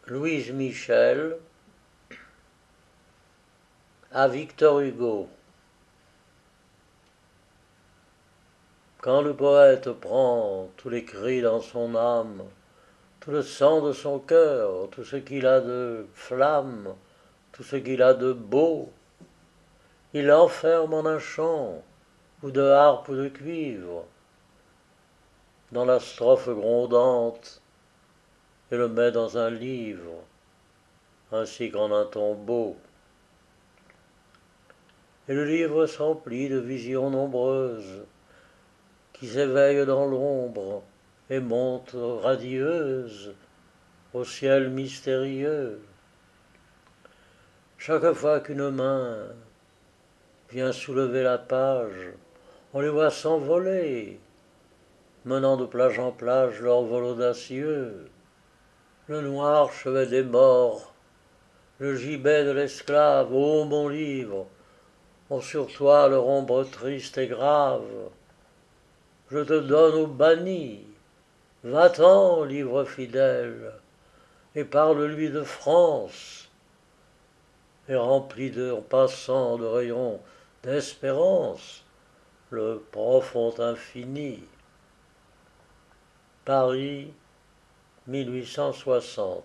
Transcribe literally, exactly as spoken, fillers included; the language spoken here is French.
Louise Michel à Victor Hugo. Quand le poète prend tous les cris dans son âme, tout le sang de son cœur, tout ce qu'il a de flamme, tout ce qu'il a de beau, il l'enferme en un chant, ou de harpe ou de cuivre, dans la strophe grondante, et le met dans un livre, ainsi qu'en un tombeau. Et le livre s'emplit de visions nombreuses, qui s'éveillent dans l'ombre et montent radieuses au ciel mystérieux. Chaque fois qu'une main vient soulever la page, on les voit s'envoler, menant de plage en plage leur vol audacieux. Le noir chevet des morts, le gibet de l'esclave, ô mon livre, ont sur toi leur ombre triste et grave. Je te donne au banni, va-t'en, livre fidèle, et parle-lui de France, et remplis de, en passant de rayons d'espérance le profond infini. Paris, mille huit cent soixante.